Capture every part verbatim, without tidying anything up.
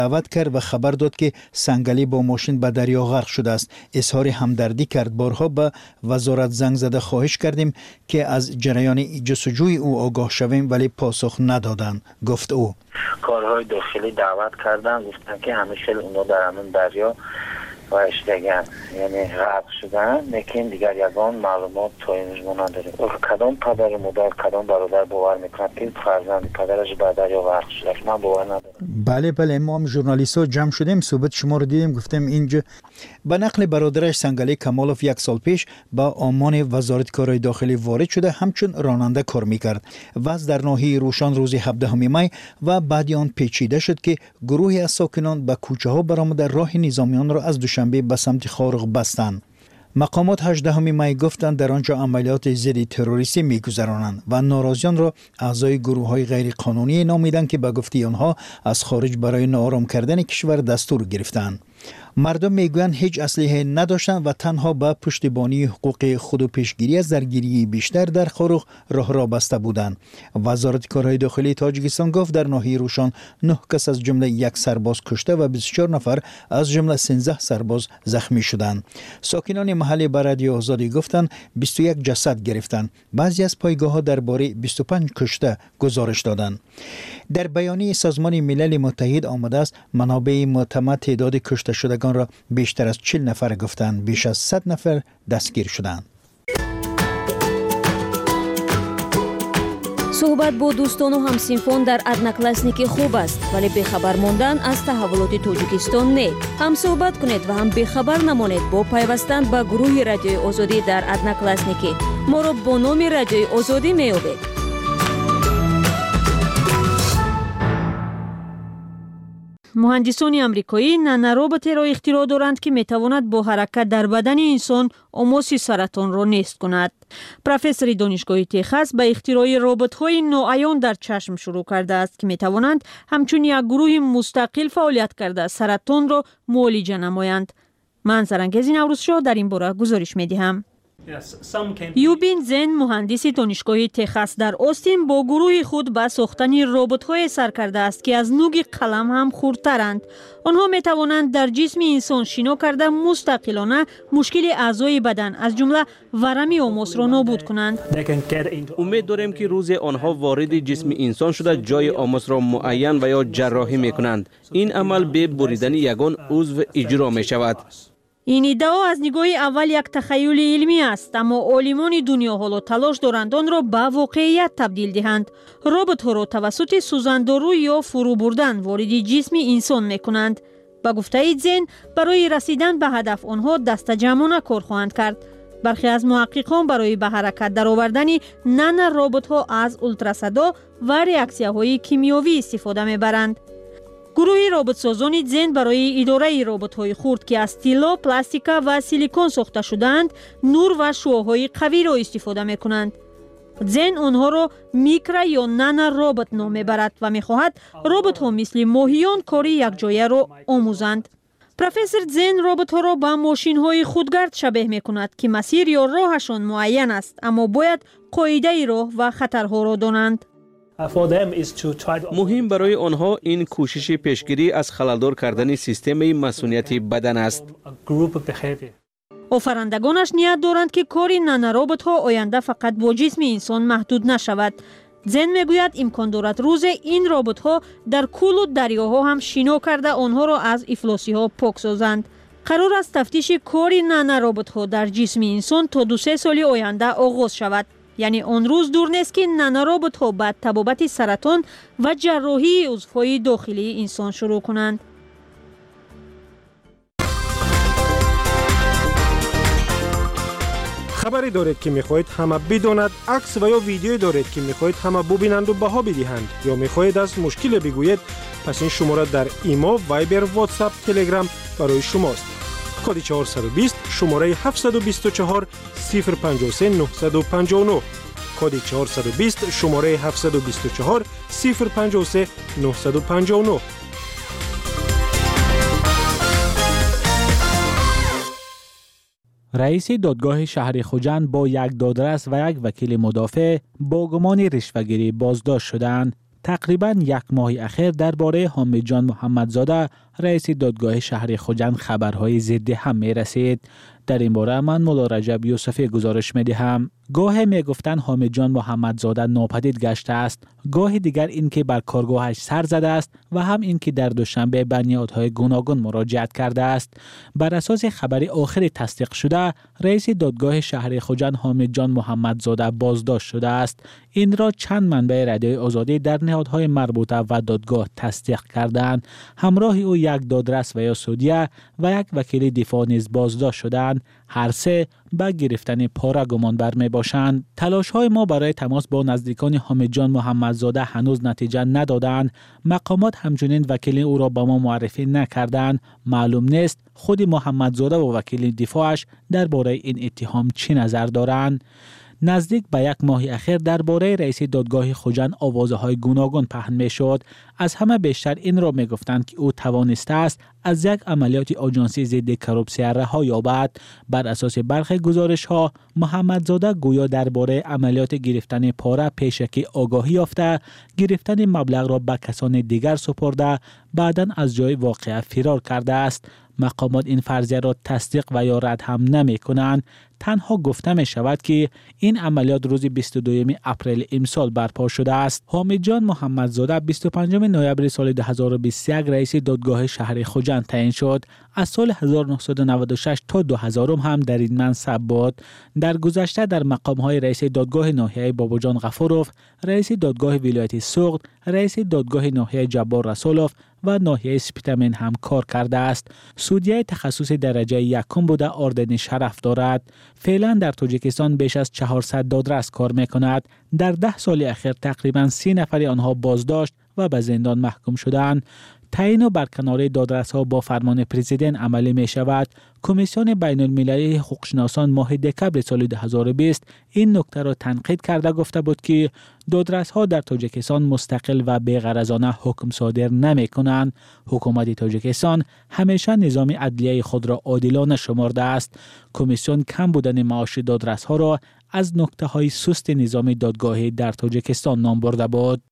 دعوت کرد و خبر داد که سنگلی با ماشین به دریا غرق شده است. اظهار همدردی کرد. بارها به وزارت زنگ زده خواهش کردیم که از جریان جستجوی او آگاه شویم ولی پاسخ ندادند، گفت او. کارهای داخلی دعوت کردن، گفتن که همیشه اونا در همون دریا و اشتگن یعنی غرق شدن، لیکن دیگر یگان معلومات تا امروز ما نداریم. کدام پدر مادر کدام برادر باور میکنه که فرزند پدرش به دریا غرق شده؟ من باور ندارم. بله بله، ما هم ژورنالیست ها جمع شدیم، صحبت شما رو دیدیم، گفتیم اینجا. به نقل برادرش سنگلی کمالوف یک سال پیش با آمان وزارت کارهای داخلی وارد شده، همچون راننده کار میکرد. وضع در ناحیه روشن روز هفدهم می و بعد آن پیچیده شد که گروهی از ساکنان به کوچه ها برآمده راه نظامیان را از دوشنبه به سمت خارق بستند. مقامات هجدهم می گفتند در آنجا عملیات ضد تروریستی میگذرانند و ناراضیان را اعضای گروه های غیر قانونی نامیدند که به گفته آنها از خارج برای ناآرام کردن کشور دستور گرفتند. مردم میگویند هیچ اسلحه نداشتند و تنها به پشتیبانی حقوق خود و پیشگیری از درگیری بیشتر در خارق راه را بسته بودند. وزارت کارهای داخلی تاجیکستان گفت در ناحیه روشن نه کس از جمله یک سرباز کشته و بیست و چهار نفر از جمله سیزده سرباز زخمی شدند. ساکنان محلی به رادیو آزادی گفتند بیست و یک جسد گرفتند. بعضی از پایگاه‌ها درباره بیست و پنج کشته گزارش دادند. در بیانیه سازمان ملل متحد آمده است منابع معتمد تعداد کشته شدگان را بیشتر از چهل نفر گفتند، بیش از صد نفر دستگیر شدند. صحبت با دوستان و همسینفون در ادناکلاسنیک خوب است، ولی بخبر ماندن از تحولات تاجیکستان نه. هم صحبت کنید و هم بخبر نمانید با پیوستن به گروه رادیوی آزادی در ادناکلاسنیک. ما را با نام رادیوی آزادی می‌یابید. مهندسان آمریکایی نانoroboتی را اختراع دارند که میتواند با حرکت در بدن انسان آماس سرطان را نیست کند. پروفسور دانشگاه تگزاس به اختراع ربات‌های نوعیان در چشم شروع کرده است که میتوانند همچون یک گروه مستقل فعالیت کرده سرطان را معالجه نمایند. من سرانگیز نوروزشاه در این باره گزارش میدهم. یوبین زن مهندس دانشگاه تگزاس در آستین با گروه خود به ساختن ربات‌های سر کرده است که از نوک قلم هم خردترند. آنها می توانند در جسم انسان شنا کرده مستقلانه مشکل اعضای بدن از جمله ورم آماس را نابود کنند. امید داریم که روز آنها وارد جسم انسان شده جای آماس را معین و یا جراحی می کنند. این عمل به بریدن یگان عضو اجرا می شود. این ادعا از نگاه اول یک تخیل علمی است، اما عالمان دنیا حالا تلاش دارند آن را به واقعیت تبدیل دهند. ربات‌ها را توسط سوزندارو یا فرو بردن وارد جسم انسان می‌کنند. با گفته زن برای رسیدن به هدف آنها دست جمعانه کار خواهند کرد. برخی از محققان برای به حرکت درآوردن نانو ربات‌ها از اولتراسادا و ریاکسیاهای کیمیایی استفاده می‌برند. گروه ربات‌سازان زن برای اداره ربات‌های خرد که از طلا، پلاستیک و سیلیکون ساخته شده‌اند، نور و شعاع‌های قوی را استفاده می‌کنند. زن آنها را میکرو یا نانو ربات نام می‌برد و می‌خواهد ربات‌ها مثل ماهیان کار یکجایه را آموزند. پروفسور زن ربات‌ها را به ماشین‌های خودگرد شبیه می‌کند که مسیر یا راهشان معین است، اما باید قاعده راه و خطرها را دانند. مهم برای آنها این کوشش پیشگیری از خللدار کردن سیستم مسئولیت بدن است. آفرندگانش نیت دارند که کار نانوربات‌ها آینده فقط با جسم انسان محدود نشود. زن میگوید امکان دارد روز این ربات‌ها در کل و دریاها هم شنا کرده آنها را از افلاسی‌ها پاک سازند. قرار است تفتیش کار نانوربات‌ها در جسم انسان تا دو سه سال آینده آغاز شود. یعنی آن روز دور نیست که نانوربات‌ها بعد تبابت سرطان و جراحی عضوهای داخلی انسان شروع کنند. خبری دارید که میخواهید همه بداند، عکس و یا ویدیویی دارید که میخواهید همه ببینند و بها بدهند، یا میخواهید از مشکل بگویید، پس این شماره در ایما، وایبر، واتساپ، تلگرام برای شماست. کد چهارصد و بیست شماره هفتصد و بیست و چهار صفر پنجاه و سه نهصد و پنجاه و نه. کد چهارصد و بیست شماره هفتصد و بیست و چهار صفر پنجاه و سه نهصد و پنجاه و نه. رئیس دادگاه شهر خوجند با یک دادرس و یک وکیل مدافع با گمان رشوه‌گیری بازداشت شدند. تقریباً یک ماه اخیر درباره حامد جان محمدزاده رئیس دادگاه شهر خوجند خبرهای ضد هم می رسید. در این باره من مولا رجب یوسفی گزارش می دهم. گاه می گفتن حامد جان محمدزاده ناپدید گشته است، گاه دیگر این که بر کارگاهش سر زده است و هم این که در دوشنبه به نهادهای گوناگون مراجعت کرده است. بر اساس خبر آخر تصدیق شده، رئیس دادگاه شهر خوجند حامد جان محمدزاده بازداشت شده است. این را چند منبع رادیو آزادی در نهادهای مربوطه و دادگاه تصدیق کردند. همراه او یک دادرس و یا سودیه و یک وکیل دفاع نیز بازداشت شدند. هر سه به گرفتن پاره گمان بر می باشند. تلاش های ما برای تماس با نزدیکان حامد جان محمدزاده هنوز نتیجه ندادند. مقامات همچنین وکیل او را به ما معرفی نکردند. معلوم نیست خود محمدزاده و وکیل دفاعش درباره این اتهام چی نظر دارند. نزدیک به یک ماه اخیر درباره رئیس دادگاه خوجند آوازهای گوناگون پهن می شد. از همه بیشتر این را می گفتند که او توانسته است از یک عملیات آژانسی ضد کروپسیون رها یابد. بر اساس برخی گزارش ها محمدزاده گویا درباره عملیات گرفتن پاره پیشکی آگاهی یافته، گرفتن مبلغ را به کسان دیگر سپرده، بعداً از جای واقعه فرار کرده است. مقامات این فرضیه را تصدیق و یا رد هم نمی کنند. تنها گفته می شود که این عملیات روز بیست و دوم اپریل امسال برپا شده است. حامد جان محمدزاده بیست و پنجم نوامبر سال دو هزار و بیست و یک رئیس دادگاه شهر خوجند تعیین شد. از سال هزار و نهصد و نود و شش تا دو هزار هم در این منصب بود. در گذشته در مقام‌های رئیس دادگاه ناحیه باباجان غفوروف، رئیس دادگاه ولایت سوخت، رئیس دادگاه ناحیه جبار رسولوف و ناحیه سپیتامین هم کار کرده است. سودیه تخصص درجه یکم بوده اردن شرف دارد. فعلا در تاجیکستان بیش از چهارصد دادرس کار میکند. در ده سال اخیر تقریبا سی نفر آنها بازداشت و به زندان محکوم شدند. تعیین و برکناری دادرس‌ها با فرمان پرزیدنت عملی می شود. کمیسیون بین المللی حقوقشناسان ماه دکبر سال دو هزار و بیست این نکته را تنقید کرده گفته بود که دادرس‌ها در تاجیکستان مستقل و بی‌غرضانه حکم صادر نمی کنند. حکومت تاجیکستان همیشه نظام عدلیه خود را عادلانه شمرده است. کمیسیون کم بودن معاش دادرس‌ها را از نکته‌های سست نظام دادگاهی در تاجیکستان نام برده بود.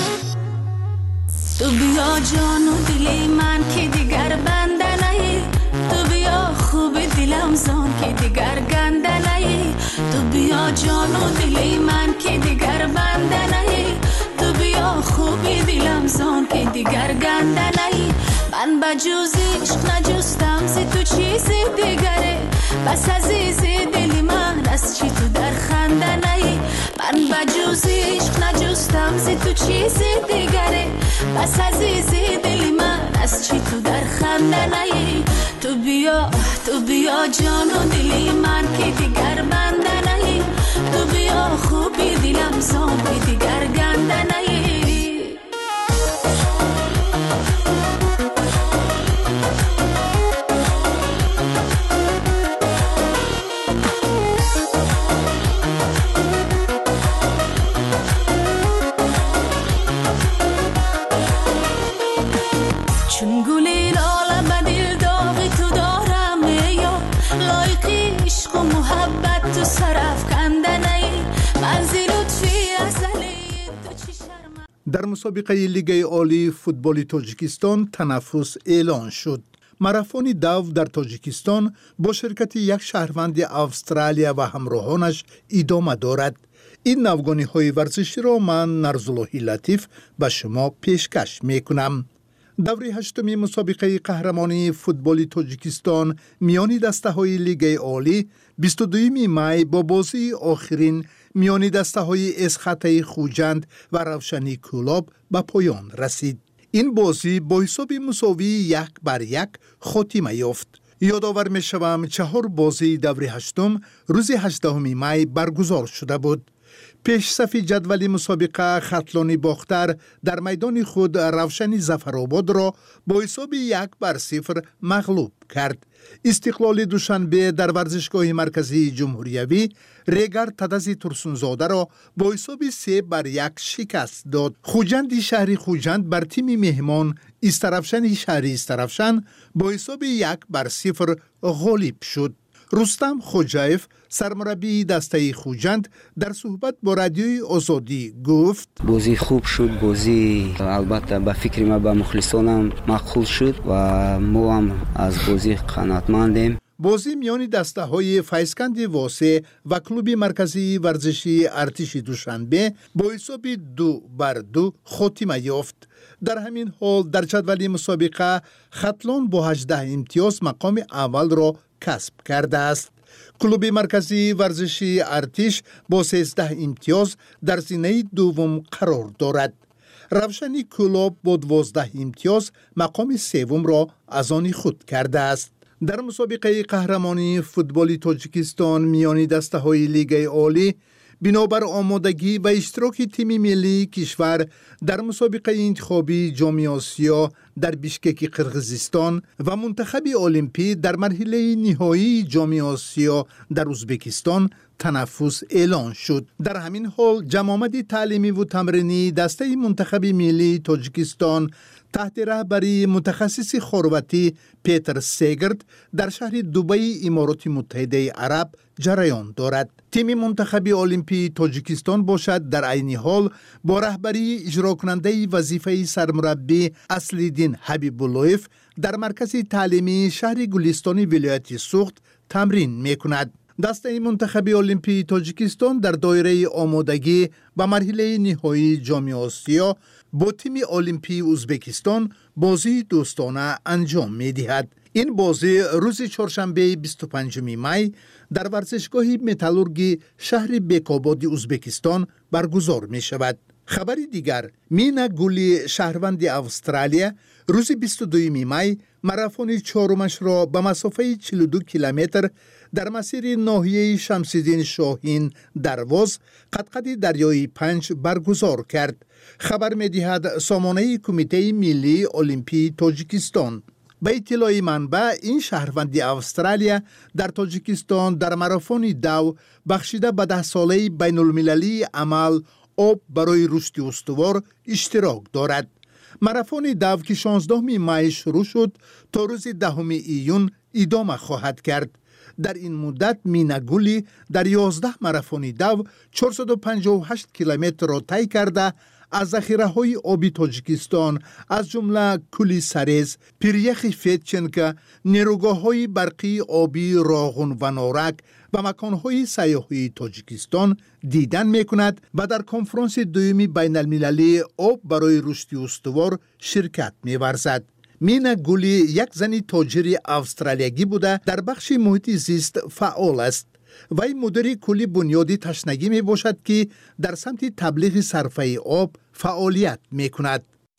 تو بیا جان و دل من که دیگر بنده نهی، تو بیا خوب دلم زان که دیگر گنده نهی، تو بیا جان و دل من که دیگر بنده نهی، تو بیا خوب دلم زان که دیگر گنده نهی. من به جز عشق نجستم زی تو چیز دیگره، بس عزیز دل من از چی تو در خنده نهی. من به جز عشق نجستم زی تو چیز دیگره، بس عزیز دل من از چی تو در خنده نهی. تو بیا تو بیا جان و دل من که دیگر بنده نهی، تو بیا خوبی دلم زان که دیگر گنده نهی. چون گلی لاله به دل داغی تو دارم یا لایقی عشق و محبت تو سرف کنده نی، منزل لطفی ازلی تو چی شرم. در مسابقه لیگ عالی فوتبال تاجیکستان تنفس اعلان شد. ماراتون دو در تاجیکستان با شرکت یک شهروند استرالیا و همراهانش ادامه دارد. این نوگانی های ورزشی را من نرزاللهی لطیف به شما پیشکش می کنم. دوره هشتمی مسابقه قهرمانی فوتبال تاجیکستان میان دسته های لیگ عالی بیست و دوم می با بازی آخرین میان دسته های اسخطه خوجند و روشنی کلاب به پایان رسید. این بازی با حساب مساوی یک بر یک خاتمه یافت. یادآور می شوم چهار بازی دوره هشتم روز هجدهم می برگزار شده بود. پیش صف جدول مسابقه خطلانی باختر در میدان خود روشنی ظفرآباد را با حساب یک بر صفر مغلوب کرد. استقلال دوشنبه در ورزشگاه مرکزی جمهوریوی ریگر تدزی ترسونزاده را با حساب سه بر یک شکست داد. خوجند شهری خوجند بر تیم مهمان استرفشن شهری استرفشن با حساب یک بر صفر غالب شد. رستم خوجایف سرمربی دسته خوجند در صحبت با رادیوی آزادی گفت بازی خوب شد، بازی البته به فکر ما به مخلصانم مقبول شد و ما هم از بازی قناعتمندیم. بازی میان دسته های فیضکند واسه و کلوب مرکزی ورزشی ارتش دوشنبه با حساب دو بر دو خاتمه یافت. در همین حال در جدول مسابقه ختلان با هجده امتیاز مقام اول را کسب کرده است. کلوب مرکزی ورزشی ارتش با سیزده امتیاز در زینه دوم قرار دارد. روشنی کلوب با دوازده امتیاز مقام سوم را از آن خود کرده است. در مسابقه قهرمانی فوتبال تاجیکستان میان دسته های لیگ عالی بنابر آمادگی و اشتراک تیم ملی کشور در مسابقه انتخابی جام آسیا در بیشکک قرقیزستان و منتخب المپی در مرحله نهایی جام آسیا در ازبکستان تنفس اعلان شد. در همین حال جمع‌آمد تعلیمی و تمرینی دسته منتخب ملی تاجیکستان تحت رهبری متخصص خرواتی پیتر سیگرد در شهر دبی امارات متحده عرب جریان دارد. تیم منتخب المپی تاجیکستان باشد در عین حال با رهبری اجرا کننده وظیفه سرمربی اصلیدین حبیب‌اللهیف در مرکز تعلیمی شهر گلستان ولایت سوخت تمرین می‌کند. دسته منتخب المپی تاجیکستان در دایره آمادگی به مرحله نهایی جام آسیا با تیم المپی ازبکستان بازی دوستانه انجام می‌دهد. این بازی روز چهارشنبه بیست و پنجم می در ورزشگاه متالورگی شهر بیکاباد ازبکستان برگزار می شود. خبر دیگر، مینا گولی شهروند استرالیا روز بیست و دوم می ماراتون چهارمش را به مسافه چهل و دو کیلومتر در مسیر ناحیه شمس‌الدین شاهین درواز قطقد دریای پنج برگزار کرد. خبر می‌دهد سامانه کمیته ملی المپی تاجیکستان. به اطلاع منبع این شهروند استرالیا در تاجیکستان در ماراتون دو بخشیده به ده ساله بین المللی عمل آب برای رشد استوار اشتراک دارد. ماراتون دو که شانزدهم می شروع شد تا روز دهم ایون ادامه خواهد کرد. در این مدت مینا گولی در یازده ماراتون دو چهارصد و پنجاه و هشت کیلومتر را طی کرده از ذخیره‌های آبی تاجیکستان از جمله کولی سرز، پیریخ فیتچنکا، نیروگاه‌های برقی آبی راغون و نارک و مکان‌های سیاحی تاجیکستان دیدن می‌کند و در کنفرانس دومی بین المللی آب برای رشد استوار شرکت می‌ورزد. مینا گولی یک زن تاجر استرالیایی بوده در بخش محیط زیست فعال است. وی مدیر کلی بنیادی تشنگی می باشد که در سمت تبلیغ صرفه آب فعالیت می کند.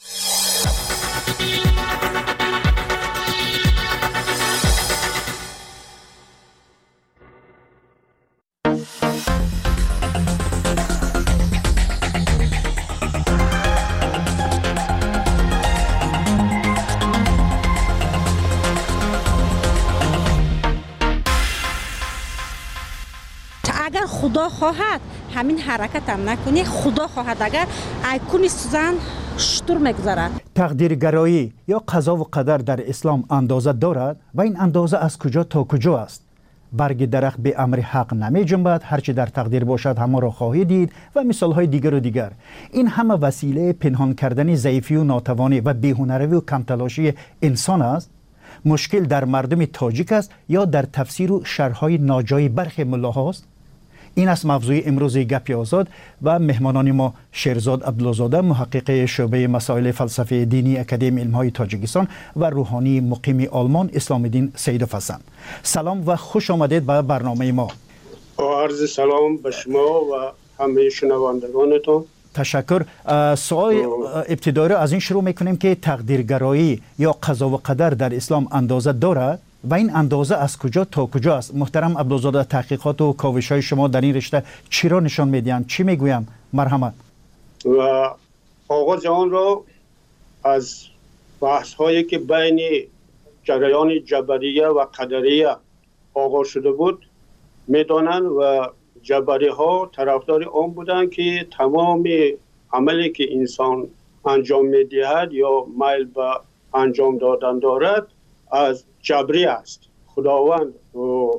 اگر خدا خواهد همین حرکت هم نکنی، خدا خواهد اگر ایکون سوزن شطور میگذارد. تقدیرگرایی یا قضا و قدر در اسلام اندازه دارد و این اندازه از کجا تا کجا است؟ برگ درخت به امر حق نمی جنبد، هرچی در تقدیر باشد همه را خواهی دید و مثالهای دیگر و دیگر. این همه وسیله پنهان کردن ضعیفی و ناتوانی و بی‌هنری و کمتلاشی انسان است. مشکل در مردم تاجیک است یا در تفسیر و شرح‌های ناجای برخی ملاهاست؟ این است موضوع امروز گپی آزاد و مهمانان ما شیرزاد عبدالله‌زاده محقق شعبه مسائل فلسفه دینی اکادمی علم‌های تاجیکستان و روحانی مقیم آلمان اسلام الدین سیدوف هستند. سلام و خوش آمدید به برنامه ما. عرض سلام به شما و همه شنوندگانتون. تشکر. سوال ابتدایی را از این شروع میکنیم که تقدیرگرایی یا قضا و قدر در اسلام اندازه دارد و این اندازه از کجا تا کجا است؟ محترم عبدالله‌زاده، تحقیقات و کاوش‌های شما در این رشته چی را نشان می‌دهند؟ چی میگویم؟ مرحمت. و آغاز آن را از بحث‌هایی که بین جریان جبریه و قدریه آغاز شده بود می‌دانند و جبری‌ها طرفدار آن بودند که تمام عملی که انسان انجام می‌دهد یا میل به انجام دادن دارد از جبری است. خداوند و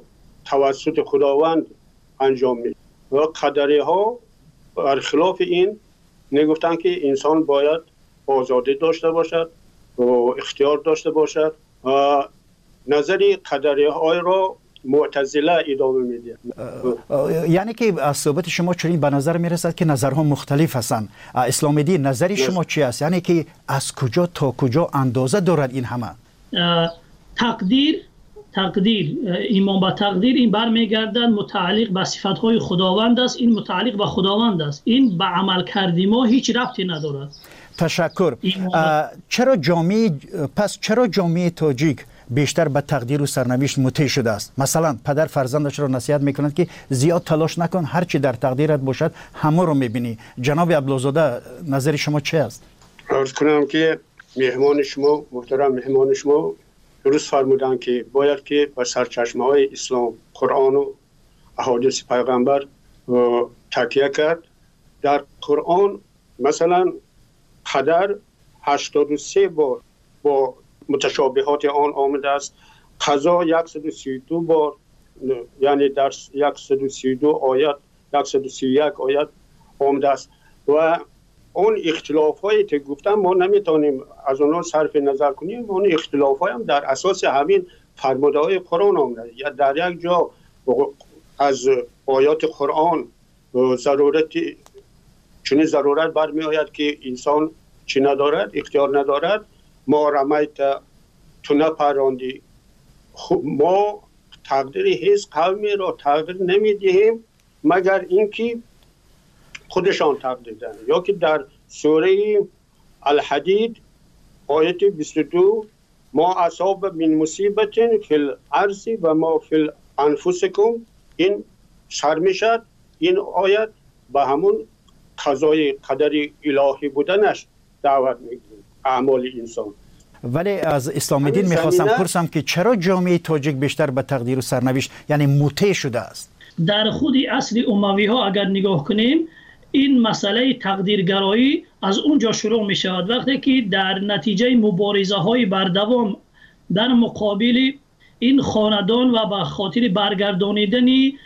توسط خداوند انجام میشه و قدری ها برخلاف این نگفتن که انسان باید آزادی داشته باشد و اختیار داشته باشد و نظری قدری های را معتزله ادامه میده. یعنی که از صحبت شما چنین به نظر میرسد که نظرها مختلف هستند. اسلام دین نظری شما چی است؟ یعنی که از کجا تا کجا اندازه دارد این همه؟ تقدیر تقدیر ایمان به تقدیر این برمیگردد متعلق به صفات‌های خداوند است. این متعلق به خداوند است. این به عمل کردی ما هیچ ربطی ندارد. تشکر. چرا جامعه پس چرا جامعه تاجیک بیشتر به تقدیر و سرنوشت مطیع شده است؟ مثلا پدر فرزندش را نصیحت میکنند که زیاد تلاش نکن، هر چی در تقدیرت باشد همه رو میبینی. جناب عبدالزاده نظر شما چه است؟ عرض کنم که مهمان شما محترم مهمان شما درست فرمودن که باید که به سرچشمه های اسلام، قرآن و احادیث پیغمبر تکیه کرد. در قرآن مثلا قدر هشتاد و سه بار با متشابهات آن آمده است. قضا صد و سی و دو بار، یعنی در صد و سی و دو آیت صد و سی و یک آیت آمده است و اون اختلاف هایی که گفتم ما نمیتونیم از اونها صرف نظر کنیم. اون اختلاف های هم در اساس همین فرموده های قرآن آمده. یا در یک جا از آیات قرآن ضرورت چنین ضرورت برمی آید که انسان چی ندارد، اختیار ندارد. ما رمیت تو نپراندی. ما تقدیر هیچ قومی را تقدیر نمیدهیم مگر اینکه خودشان تقدیر دهند. یا که در سوره الحدید آیت بیست و دو ما اصاب من مصیبت فی الارض و ما فی انفسکم، این سر میشد. این آیت به همون قضای قدر الهی بودنش دعوت میگیره اعمال انسان. ولی از اسلام دین میخواستم پرسم که چرا جامعه تاجیک بیشتر به تقدیر و سرنوشت یعنی مطیع شده است؟ در خود اصل اموی ها اگر نگاه کنیم این مسئله تقدیرگرایی از اونجا شروع می شود. وقتی که در نتیجه مبارزه های بردوام در مقابل این خاندان و به خاطر برگردانیدن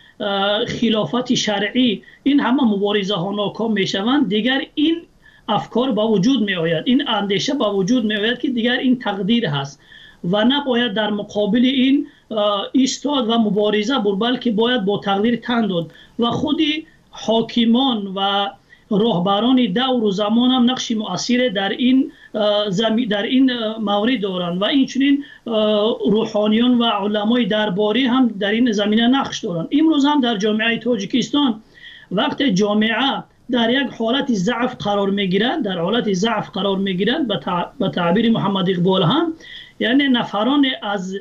خلافت شرعی این همه مبارزه ها ناکام می شوند، دیگر این افکار با وجود می آید، این اندیشه با وجود می آید که دیگر این تقدیر هست و نباید در مقابل این ایستاد و مبارزه بود، بلکه باید با تقدیر تن داد. و خودی حاکمان و راهبران دور و زمان هم نقش مؤثر در این در این مورد دارند و اینچنین روحانیان و علمای درباری هم در این زمینه نقش دارند. امروز هم در جامعه تاجیکستان وقتی جامعه در یک حالت ضعف قرار میگیرد، در حالت ضعف قرار میگیرد به تعبیر محمد اقبال هم، یعنی نفران از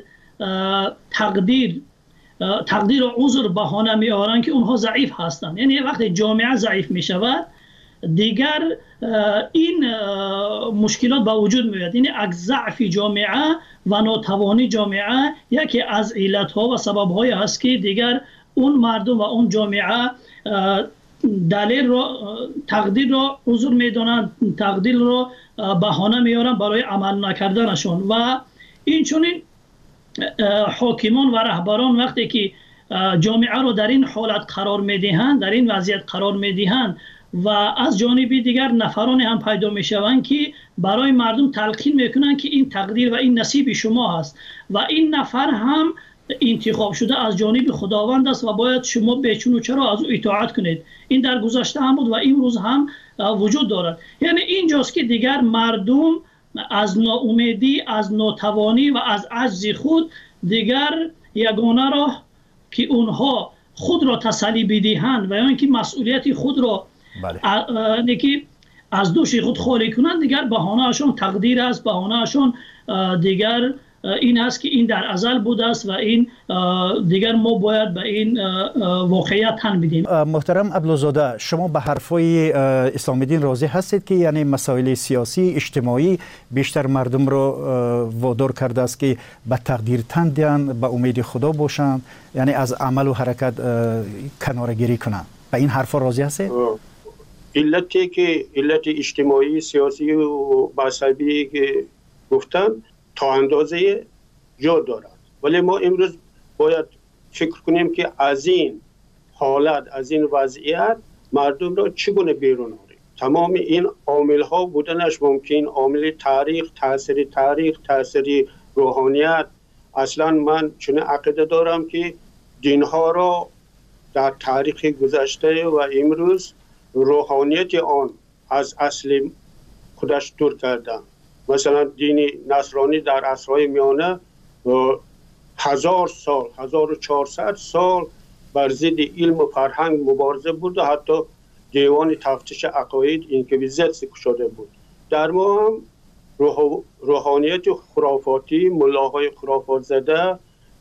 تقدیر تقدیر و عذر بهانه می آورند که اونها ضعیف هستند. یعنی وقتی جامعه ضعیف می شود دیگر این مشکلات با وجود می آید. یعنی از ضعف جامعه و ناتوانی جامعه یکی از علت ها و سبب های هست که دیگر اون مردم و اون جامعه دلیل را تقدیر را عذر می دانند، تقدیر را بهانه می آورند برای عمل نکردنشون. و این چنین حاکمان و رهبران وقتی که جامعه رو در این حالت قرار میدهند، در این وضعیت قرار میدهند و از جانبی دیگر نفران هم پیدا میشوند که برای مردم تلقین میکنند که این تقدیر و این نصیب شما هست و این نفر هم انتخاب شده از جانب خداوند است و باید شما بچون و چرا از او اطاعت کنید. این در گذشته هم بود و امروز هم وجود دارد. یعنی اینجاست که دیگر مردم از ناامیدی، از ناتوانی و از عجز خود دیگر یگانه راه که اونها خود را تسلی بدهند و یا اینکه مسئولیت خود را بله. که از دوش خود خالی کنند، دیگر بهانه اشون تقدیر است، بهانه اشون دیگر این است که این در ازل بوده است و این دیگر ما باید به این واقعیت تن بدیم. محترم عبدالزاده، شما به حرفای اسلام دین راضی هستید که یعنی مسائل سیاسی اجتماعی بیشتر مردم رو وادار کرده است که به تقدیر تن دهند، به امید خدا باشند، یعنی از عمل و حرکت کناره‌گیری کنند؟ به این حرفا راضی هستید؟ علتی که علت اجتماعی سیاسی و مذهبی که گفتن تا اندازه جا دارد، ولی ما امروز باید فکر کنیم که از این حالت، از این وضعیت مردم را چگونه بیرون آوریم. تمام این عامل ها بودنش ممکن، عامل تاریخ، تاثیر تاریخ، تاثیر روحانیت. اصلا من چون عقیده دارم که دین ها را در تاریخ گذشته و امروز روحانیت آن از اصل خودش دور کردن. مثلا دین نصرانی در عصرهای میانه هزار سال، هزار و چهارصد سال بر ضد علم و فرهنگ مبارزه بود و حتی دیوان تفتیش عقاید اینکویزیت شده بود. در ما هم روح... روحانیت خرافاتی، ملاهای خرافات زده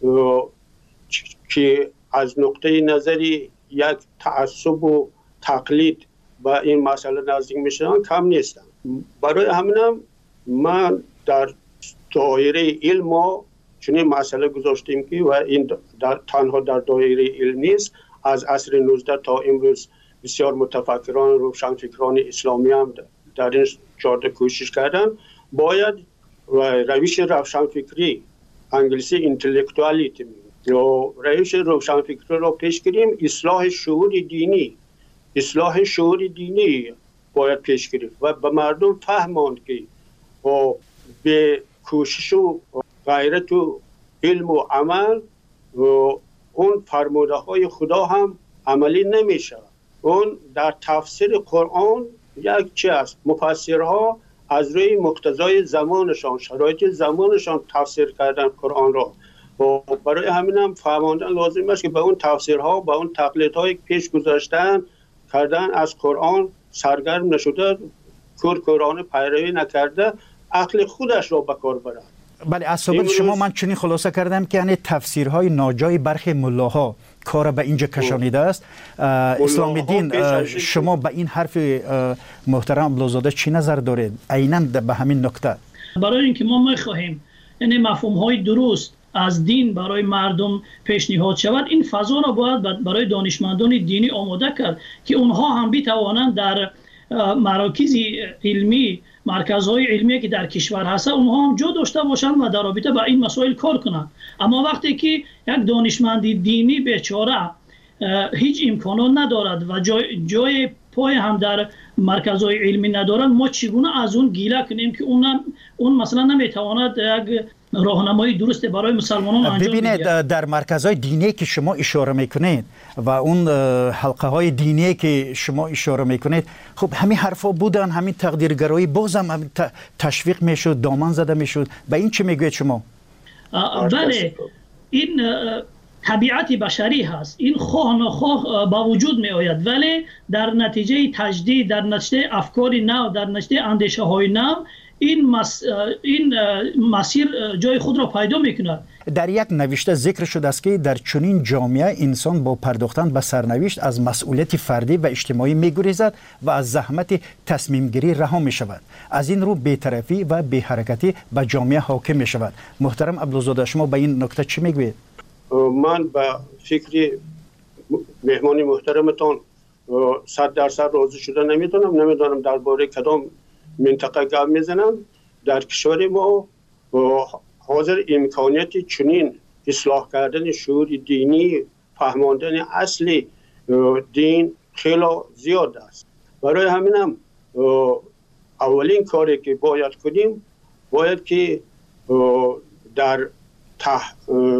که از نقطه نظری یک تعصب و تقلید با این مسئله نزدیک میشن کم نیستن. برای همینم من در دایره علم چنین مسئله گذاشتیم که و این در تنها در دایره علم نیست، از عصر نوزده تا امروز بسیار متفکران روشنفکران اسلامی هم در این جاده کوشش کردن. باید روش روشنفکری، انگلیسی اینتלקچوالیتی، یا روش روشنفکری را پیش گیریم. اصلاح شعور دینی، اصلاح شعور دینی باید پیش گیریم و به مردم فهماند که به کوشش و غیرت و علم و عمل و اون فرموده های خدا هم عملی نمیشه. اون در تفسیر قرآن یک چی است، مفسرها از روی مقتضای زمانشان، شرایط زمانشان تفسیر کردن قرآن را و برای همین هم فهماندن لازم است که به اون تفسیرها، به اون تقلیدهای پیش گذاشتن کردن از قرآن سرگرم نشده، کور کورانه پیروی نکرده، عقل خودش را به کار برد. بله، از صحبت شما من چنین خلاصه کردم که یعنی تفسیرهای ناجای برخی ملاها کار به اینجا کشانیده است. اسلام دین، شما به این حرف محترم عبدالزاده چی نظر دارید عیناً به همین نکته؟ برای اینکه ما می‌خواهیم یعنی مفهوم‌های درست از دین برای مردم پیشنهاد شود، این فضا را باید برای دانشمندان دینی آماده کرد که اونها هم بتوانند در مراکز علمی، مرکزهای علمی که در کشور هست اونها هم جا داشته باشند و در رابطه با این مسائل کار کنند. اما وقتی که یک دانشمند دینی بیچاره هیچ امکانات ندارد و جای, جای پای هم در مرکزهای علمی ندارد، ما چگونه از اون گیله کنیم که اون اون مثلا نمیتواند یک راهنمایی درست برای مسلمانان انجام ببینید ببینید در مرکزهای دینی که شما اشاره میکنید و اون حلقه های دینی که شما اشاره میکنید، خب همین حرفا بودن، همین تقدیرگرایی بازم همین تشویق میشد، دامن زده میشد. به این چی میگوید شما؟ بله، این طبیعت بشری هست، این خواه نخواه با وجود می آید، ولی در نتیجه تجدید، در نتیجه افکار نو، در نتیجه اندیشه های نو این مس... این مسیر جای خود را پیدا میکند. در یک نوشته ذکر شده است که در چنین جامعه انسان با پرداختن به سرنوشت از مسئولیت فردی و اجتماعی میگریزد و از زحمت تصمیم گیری رها می شود. از این رو بی‌طرفی و بی‌حرکتی به جامعه حاکم می شود. محترم عبدالزاده، شما به این نکته چی میگوید؟ من به فکر مهمان محترمتان صد درصد راضی شده نمیدونم. نمیدونم درباره کدام منطقه گپ میزنم. در کشور ما حاضر امکانیت چنین اصلاح کردن شعور دینی، فهماندن اصل دین خیلی زیاد است. برای همینم اولین کاری که باید کنیم، باید که در تح...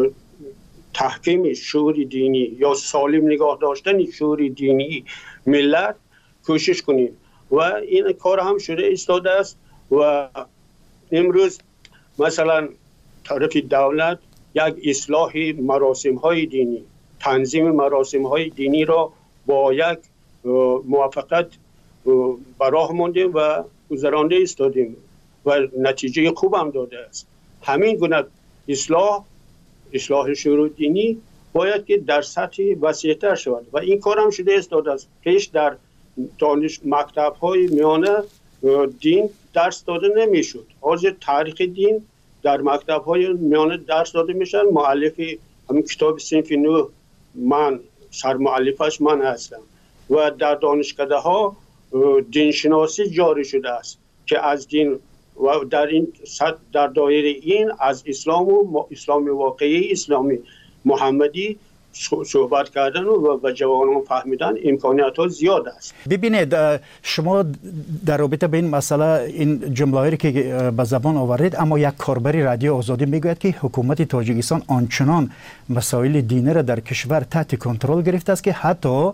تحکیم شعور دینی یا سالم نگاه داشتن شعور دینی ملت کوشش کنیم و این کار هم شده ایستاده است. و امروز مثلا طرف دولت یک اصلاح مراسم های دینی، تنظیم مراسم های دینی را با یک موافقت براه ماندیم و گذرانده ایستادیم و نتیجه خوب هم داده است. همین گونه اصلاح اصلاح شعور دینی باید که در سطح وسیع‌تر شود و این کار هم شده ایستاده است. پیش در دانش مکتب های میانه دین درس داده نمیشد. حاضر تاریخ دین در مکتب های میانه درس داده میشن. مؤلف همین کتاب صنف نو من سرمؤلفش من هستم و در دانشکده ها دینشناسی جاری شده است که از دین و در این در دایره این از اسلام و اسلام واقعی، اسلام محمدی صحبت کردن و به جوانان فهمیدن امکانیت ها زیاد است. ببینید شما در رابطه به این مسئله این جمله که به زبان آورید، اما یک کاربری رادیو آزادی میگوید که حکومت تاجیکستان آنچنان مسائل دینی را در کشور تحت کنترل گرفته است که حتی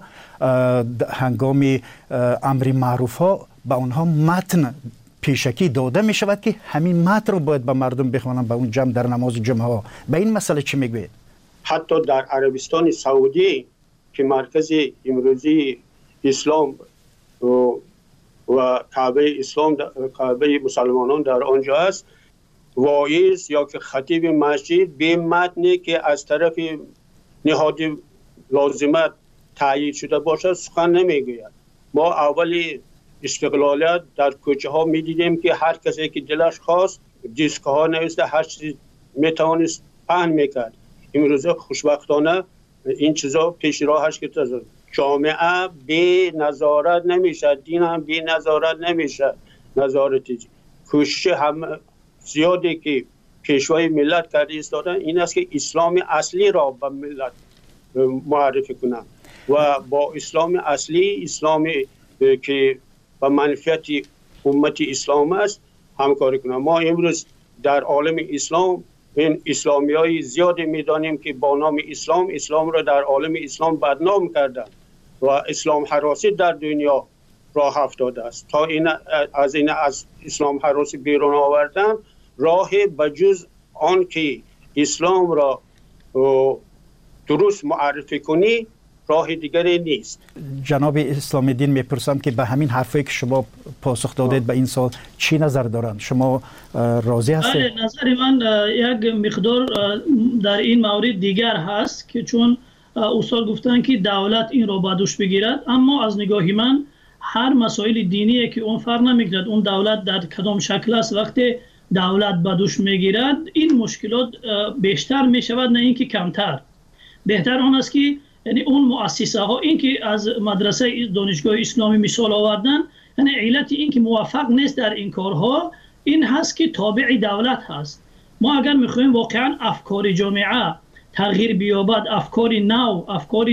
هنگام امر معروف ها به اونها متن پیشکی داده می شود که همین متن رو باید به مردم بخوانند به اون جمع در نماز جمعه ها. به این مسئله چی میگوید؟ حتی در عربستان سعودی که مرکز امروزی اسلام و, و کعبه اسلام کعبه مسلمانان در آنجا است، واعظ یا که خطیب مسجد به متنی که از طرف نهاد لازمت تایید شده باشد سخن نمیگوید. ما اولی استقلالیت در کوچه ها می دیدیم که هر کسی که دلش خواست دیسک ها نوشته هر چیز می توانست پهن میکرد. امروزه خوشبختانه این چیزا پیش راهش که تازه جامعه بی نظارت نمیشه، دین هم بی نظارت نمیشه. نظارتی کوشش هم زیادی که پیشوای ملت کرده ایستادن این است که اسلام اصلی را به ملت معرفی کنند و با اسلام اصلی، اسلامی که به منفعت امت اسلام است همکاری کنند. ما امروز در عالم اسلام این اسلامی های زیادی میدانیم که با نام اسلام اسلام را در عالم اسلام بدنام کردن و اسلام هراسی در دنیا راه افتاده است. تا این از این از اسلام هراسی بیرون آوردن راه بجز آن که اسلام را درست معرفی کنی راه دیگری نیست. جناب اسلام دین میپرسم که به همین حرفی که شما پاسخ دادید به این سال چی نظر دارند؟ شما راضی هستید؟ بله، نظر من یک مقدار در این مورد دیگر هست که چون استاد گفتن که دولت این را به دوش بگیرد، اما از نگاه من هر مسائل دینی که اون فرق نمیکند اون دولت در کدام شکل است، وقتی دولت به دوش میگیرد این مشکلات بیشتر میشود نه اینکه کمتر. بهتر آن است که یعنی اون مؤسسه ها این که از مدرسه دانشگاه اسلامی مثال آوردن، یعنی علت این که موفق نیست در این کارها این هست که تابع دولت هست. ما اگر میخوایم واقعا افکار جامعه تغییر بیابد، افکار نو افکار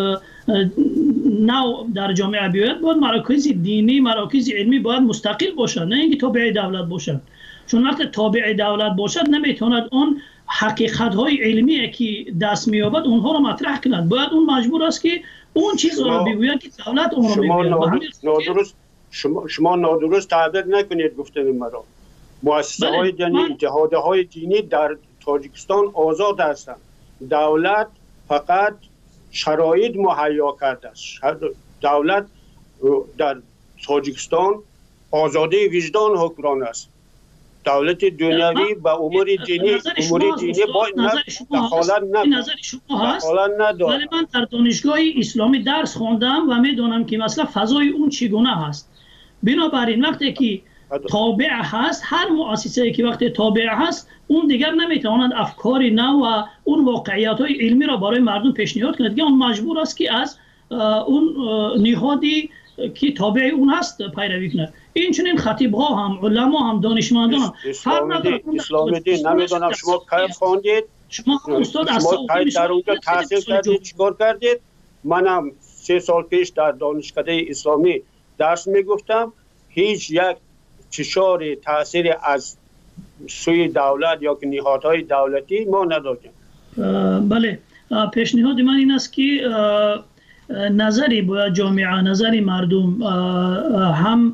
نو در جامعه بیاید، باید مراکز دینی مراکز علمی باید مستقل باشند نه اینکه تابع دولت باشند. چون وقتی تابع دولت باشد نمیتواند اون حقیقت های علمی که دست میابد اونها رو مطرح کند. باید اون مجبور است که اون چیز رو بگوید که دولت اون رو میگوید. نادرست شما شما نادرست تعبیر نکنید گفتن مرا. مؤسسه های دینی، اتحادیه های دینی در تاجیکستان آزاد هستند. دولت فقط شرایط مهیا کرده است. دولت در تاجیکستان آزادی وجدان حکمران است. دولت دنیوی به امور دینی امور دینی باید دخالت ندارد. ولی من در دانشگاه اسلامی درس خواندم و میدونم که مثلا فضای اون چگونه هست. بنابراین وقتی که تابع هست، هر مؤسسه‌ای که وقتی تابع هست اون دیگر نمیتواند افکار نو و اون واقعیت های علمی را برای مردم پیشنهاد کند. دیگه اون مجبور است که از اون نهادی که تابع اون هست پیروی کند. این چنین خطیب ها هم علما هم دانشمندان هم اسلام دین اسلام دین نمیدونم شما کی خواندید، شما استاد از در اونجا تحصیل کردید چیکار کردید؟ منم سه سال پیش در دانشکده اسلامی درس میگفتم. هیچ یک فشار تاثیر از سوی دولت یا که نهادهای دولتی ما نداشتیم. بله، پیشنهاد من این است که نظری باید جامعه، نظری مردم هم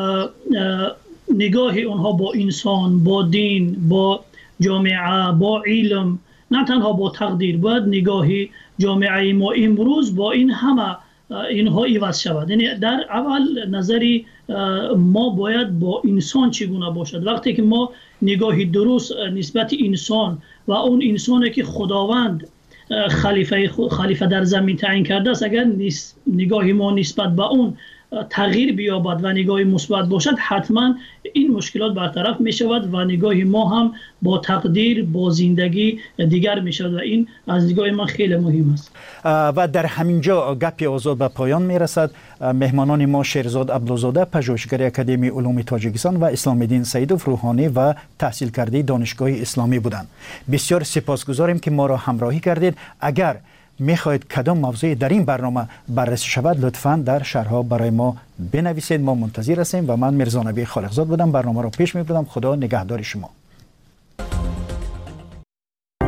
نگاه اونها با انسان، با دین، با جامعه، با علم، نه تنها با تقدیر، باید نگاهی جامعه ما امروز با این همه اینها عوض شود. یعنی در اول نظری ما باید با انسان چگونه باشد. وقتی که ما نگاهی درست نسبت انسان و اون انسانی که خداوند خلیفه خلیفه در زمین تعیین کرده است، اگر نگاهی ما نسبت به اون تغییر بیابد و نگاهی مثبت باشد، حتما این مشکلات برطرف می شود و نگاه ما هم با تقدیر، با زندگی دیگر می شود و این از نگاه من خیلی مهم است. و در همینجا گپی آزاد به پایان می رسد. مهمانان ما شیرزاد عبدالزاده، پژوهشگر اکادمی علوم تاجیکستان و اسلام دین سیدوف روحانی و تحصیل کرده دانشگاه اسلامی بودند. بسیار سپاسگزاریم که ما را همراهی کردید. اگر میخواهید کدام موضوع در این برنامه بررسی شود لطفاً در شرح‌ها برای ما بنویسید. ما منتظر هستیم و من میرزا نبی خالقزاد بودم، برنامه رو پیش میبردم. خدا نگهدار شما.